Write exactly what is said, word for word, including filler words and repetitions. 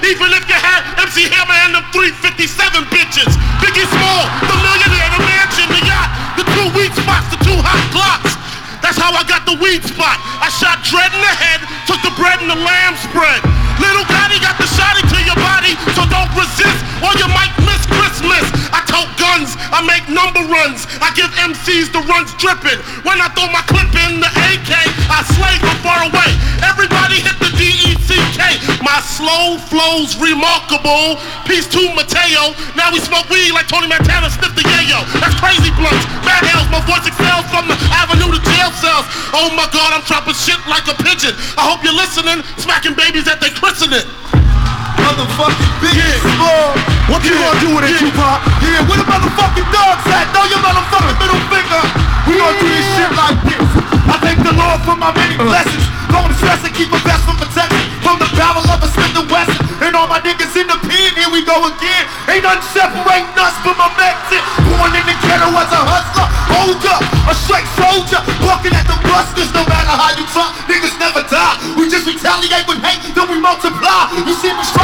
Even if you had M C Hammer and them three fifty-seven bitches. Biggie Small, the millionaire, the mansion, the yacht, the two weed spots, the two hot Glocks. That's how I got the weed spot. I shot Dread in the head, took the bread and the lamb spread. Little Gotti got the shotty to your body, so don't resist or you might miss Christmas. I tote guns, I make number runs, I give M Cs the runs dripping. When I throw my clip in the A K, I slay from far away. Everybody hit the D E C K. My slow flow's remarkable. Peace to Mateo. Now we smoke weed like Tony Montana sniff the yayo. That's crazy blunts, mad hells. My voice excels from the avenue to jail cells. Oh my God, I'm dropping shit like a pigeon. I hope you're listening, smacking babies at their christening. Motherfucking Biggie Yeah. Small. What you Yeah. gonna do with it, Yeah. Tupac? Yeah, where the motherfucking dogs at? Throw your motherfucking middle finger. We gonna do this shit like this. I thank the Lord for my many blessings. Don't stress and keep a best for protection from the barrel of a Smith and Wesson. And all my niggas in the pen, here we go again. Ain't nothing separating us from my Mexican. Born in the ghetto as a hustler, hold up, a straight soldier, walking at the busters. No matter how you talk, niggas never die. We just retaliate with hate, then we multiply. You see me